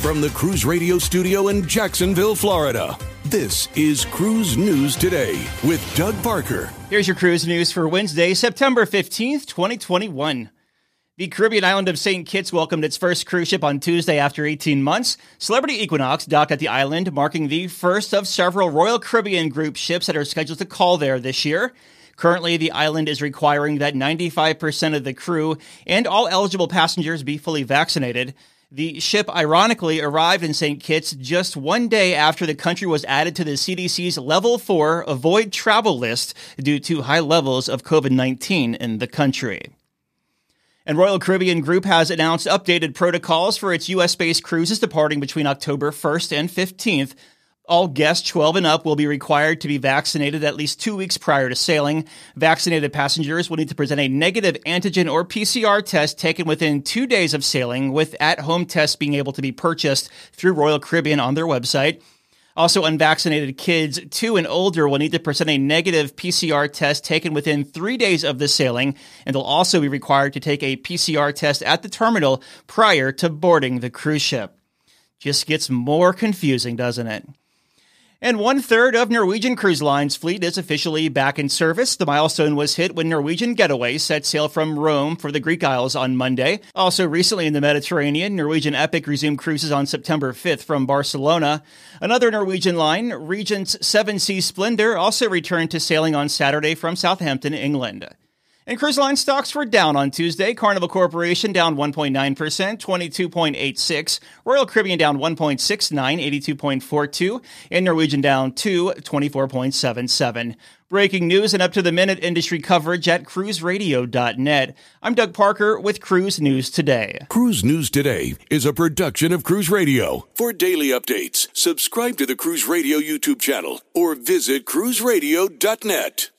From the Cruise Radio studio in Jacksonville, Florida, this is Cruise News Today with Doug Parker. Here's your cruise news for Wednesday, September 15th, 2021. The Caribbean island of St. Kitts welcomed its first cruise ship on Tuesday after 18 months. Celebrity Equinox docked at the island, marking the first of several Royal Caribbean Group ships that are scheduled to call there this year. Currently, the island is requiring that 95% of the crew and all eligible passengers be fully vaccinated. The ship ironically arrived in St. Kitts just one day after the country was added to the CDC's Level 4 Avoid Travel list due to high levels of COVID-19 in the country. And Royal Caribbean Group has announced updated protocols for its U.S.-based cruises departing between October 1st and 15th. All guests 12 and up will be required to be vaccinated at least 2 weeks prior to sailing. Vaccinated passengers will need to present a negative antigen or PCR test taken within 2 days of sailing, with at-home tests being able to be purchased through Royal Caribbean on their website. Also, unvaccinated kids 2 and older will need to present a negative PCR test taken within 3 days of the sailing, and they'll also be required to take a PCR test at the terminal prior to boarding the cruise ship. Just gets more confusing, doesn't it? And 1/3 of Norwegian Cruise Line's fleet is officially back in service. The milestone was hit when Norwegian Getaway set sail from Rome for the Greek Isles on Monday. Also recently in the Mediterranean, Norwegian Epic resumed cruises on September 5th from Barcelona. Another Norwegian line, Regent's Seven Seas Splendor, also returned to sailing on Saturday from Southampton, England. And cruise line stocks were down on Tuesday. Carnival Corporation down 1.9%, 22.86. Royal Caribbean down 1.69, 82.42. And Norwegian down 2, 24.77. Breaking news and up-to-the-minute industry coverage at cruiseradio.net. I'm Doug Parker with Cruise News Today. Cruise News Today is a production of Cruise Radio. For daily updates, subscribe to the Cruise Radio YouTube channel or visit cruiseradio.net.